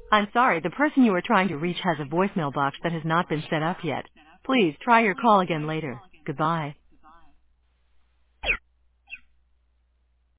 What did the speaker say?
I'm sorry, the person you are trying to reach has a voicemail box that has not been set up yet. Please try your call again later. Goodbye.